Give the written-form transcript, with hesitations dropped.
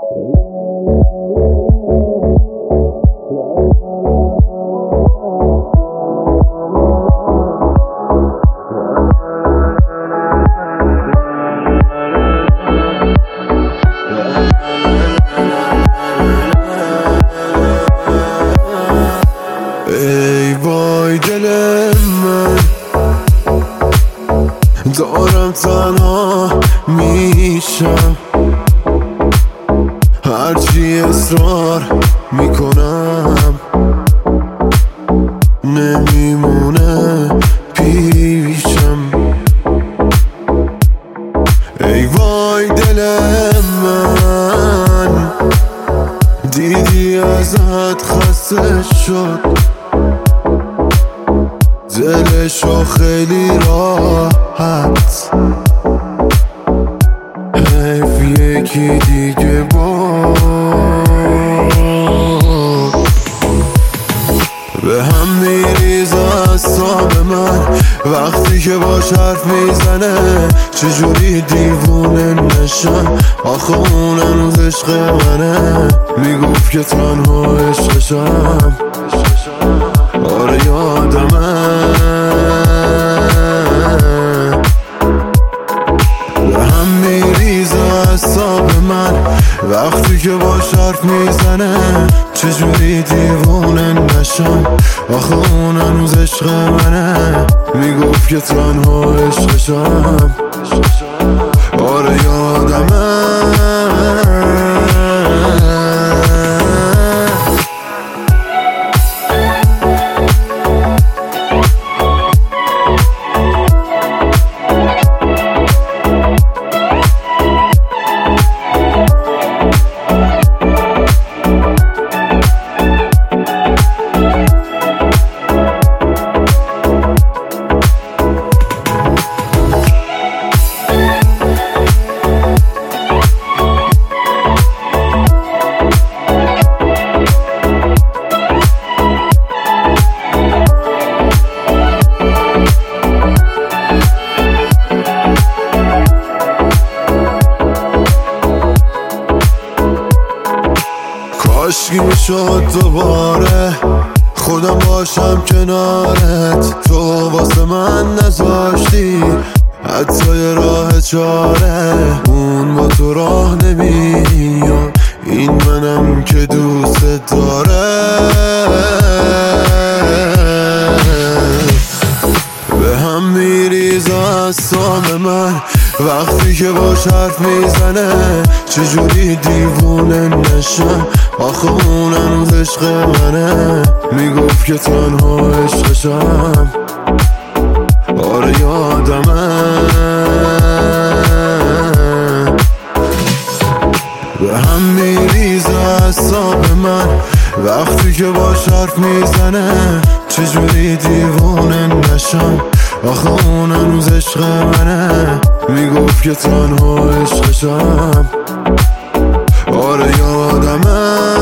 ای وای دل من، دارم تنها میشم، هرچی اصرار میکنم نمیمونه پیشم. ای وای دل من، دیدی ازت خسته شد، دلشو خیلی راحت، حیف یکی دیگه بود. به هم میریز اعصاب من وقتی که باش حرف میزنه، چجوری دیوونه نشم، آخه اون هنوز عشق منه، میگفت که تنها عشقشم، آره یادمه. به هم میریزه اعصاب من وقتی که باش حرف میزنه، چجوری دیوونه نشم، آخه اون هنوز عشق منه، میگفت که تنها عشقشم، آره یادمه. کاشکی میشد دوباره خودم باشم کنارت، تو واسه من نذاشتی حتی یه راه چاره، اون با تو راه نمیاد، این منم که دوست داره. به هم میریزه اعصاب من وقتی که باش حرف میزنه، چجوری دیوونه نشم، آخه اون هنوز عشق منه، میگفت که تنها عشقشم، آره یادمه. به هم میریزه اعصاب من وقتی که باش حرف میزنه، چجوری دیوونه نشم، آخه اون هنوز عشق منه، میگفت که تنها عشقشم، آره یادمه.